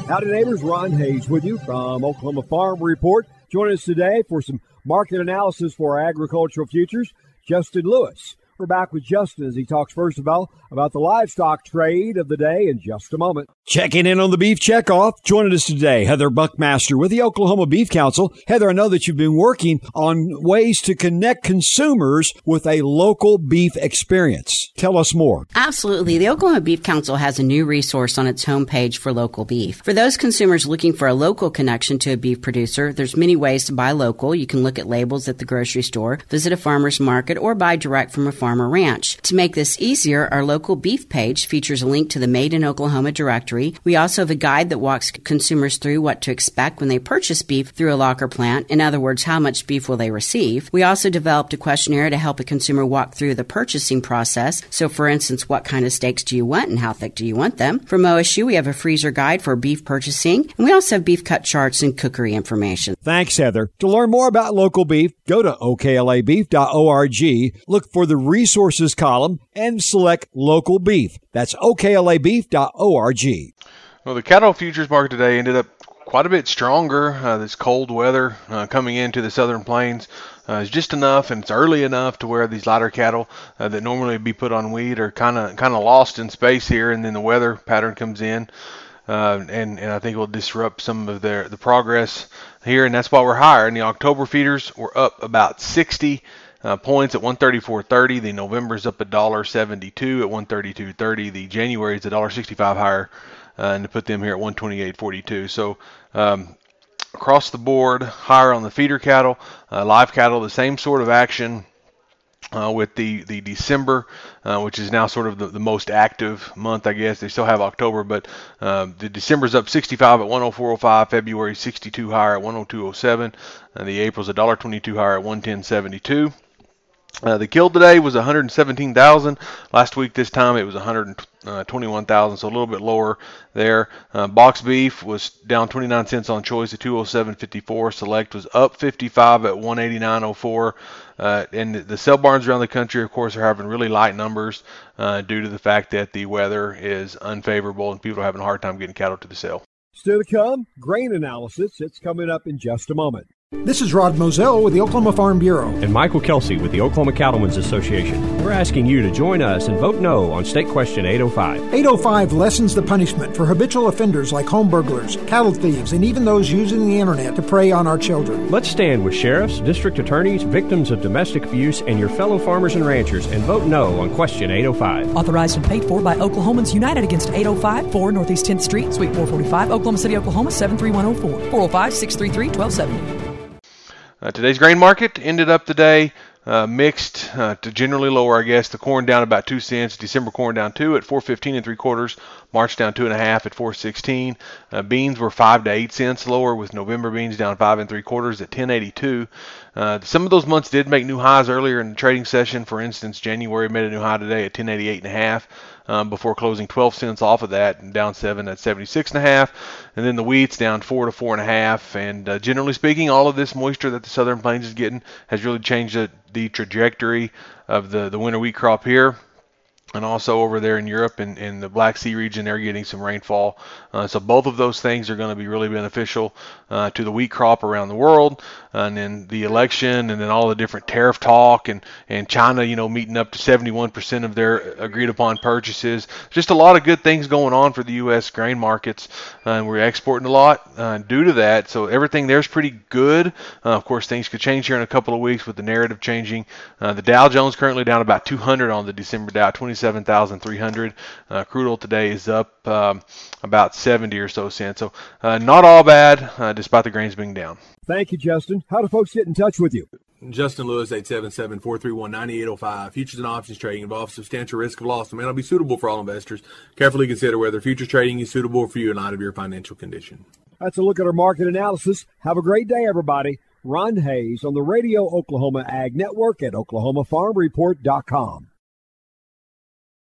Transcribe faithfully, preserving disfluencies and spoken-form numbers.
Howdy, neighbors. Ron Hayes with you from Oklahoma Farm Report. Join us today for some market analysis for our agricultural futures. Justin Lewis. We're back with Justin as he talks first of all about the livestock trade of the day in just a moment. Checking in on the beef checkoff. Joining us today, Heather Buckmaster with the Oklahoma Beef Council. Heather, I know that you've been working on ways to connect consumers with a local beef experience. Tell us more. Absolutely. The Oklahoma Beef Council has a new resource on its homepage for local beef. For those consumers looking for a local connection to a beef producer, there's many ways to buy local. You can look at labels at the grocery store, visit a farmer's market, or buy direct from a farmer ranch. To make this easier, our local beef page features a link to the Made in Oklahoma directory. We also have a guide that walks consumers through what to expect when they purchase beef through a locker plant. In other words, how much beef will they receive? We also developed a questionnaire to help a consumer walk through the purchasing process. So, for instance, what kind of steaks do you want and how thick do you want them? From O S U, we have a freezer guide for beef purchasing, and we also have beef cut charts and cookery information. Thanks, Heather. To learn more about local beef, go to O K L A beef dot org, look for the resources column, and select local beef. That's O K L A beef dot org. Well, the cattle futures market today ended up quite a bit stronger. Uh, this cold weather uh, coming into the southern plains uh, is just enough, and it's early enough to where these lighter cattle uh, that normally would be put on weed are kind of kind of lost in space here, and then the weather pattern comes in. Uh, and, and I think it will disrupt some of their the progress here, and that's why we're higher. And the October feeders were up about sixty uh, points at one thirty-four thirty. The November's up a dollar seventy-two at one thirty-two thirty. The January is a dollar sixty-five higher, uh, and to put them here at one twenty-eight forty-two. So um, across the board, higher on the feeder cattle, uh, live cattle, the same sort of action. Uh, with the, the December, uh, which is now sort of the, the most active month, I guess. They still have October, but uh, the December's up sixty-five at one oh four oh five, February sixty-two higher at one oh two oh seven, and the April's a dollar twenty-two higher at one ten seventy-two. Uh, the kill today was one hundred seventeen thousand. Last week this time it was one hundred twenty-one thousand, so a little bit lower there. Uh, box beef was down twenty-nine cents on choice at two oh seven fifty-four. Select was up fifty-five at one eighty-nine oh four. Uh, and the sale barns around the country, of course, are having really light numbers uh, due to the fact that the weather is unfavorable and people are having a hard time getting cattle to the sale. Still to come, grain analysis. It's coming up in just a moment. This is Rod Moselle with the Oklahoma Farm Bureau. And Michael Kelsey with the Oklahoma Cattlemen's Association. We're asking you to join us and vote no on State Question eight oh five. eight oh five lessens the punishment for habitual offenders like home burglars, cattle thieves, and even those using the internet to prey on our children. Let's stand with sheriffs, district attorneys, victims of domestic abuse, and your fellow farmers and ranchers and vote no on Question eight oh five. Authorized and paid for by Oklahomans United Against eight oh five, four Northeast tenth Street, Suite four forty-five, Oklahoma City, Oklahoma, seven three one oh four, four oh five, six three three, one two seven zero. Uh, today's grain market ended up today uh, mixed uh, to generally lower, I guess. The corn down about two cents. December corn down two at four fifteen and three quarters. March down two and a half at four sixteen. Uh, beans were five to eight cents lower, with November beans down five and three quarters at ten eighty-two. Uh, some of those months did make new highs earlier in the trading session. For instance, January made a new high today at ten eighty-eight and a half. Um, before closing twelve cents off of that, and down seven at seventy-six and a half. And then the wheat's down four to four and a half. And uh, generally speaking, all of this moisture that the Southern Plains is getting has really changed the, the trajectory of the, the winter wheat crop here. And also over there in Europe and in the Black Sea region, they're getting some rainfall. Uh, so both of those things are going to be really beneficial uh, to the wheat crop around the world. And then the election, and then all the different tariff talk, and, and China, you know, meeting up to seventy-one percent of their agreed upon purchases. Just a lot of good things going on for the U S grain markets. Uh, and we're exporting a lot uh, due to that. So everything there's pretty good. Uh, of course, things could change here in a couple of weeks with the narrative changing. Uh, the Dow Jones currently down about two hundred on the December Dow, twenty-seven thousand three hundred. Uh, crude oil today is up um, about seventy or so cents. So uh, not all bad, uh, despite the grains being down. Thank you, Justin. How do folks get in touch with you? Justin Lewis, eight seven seven, four three one, nine eight oh five. Futures and options trading involves substantial risk of loss and may not be suitable for all investors. Carefully consider whether futures trading is suitable for you in light of your financial condition. That's a look at our market analysis. Have a great day, everybody. Ron Hayes on the Radio Oklahoma Ag Network at oklahoma farm report dot com.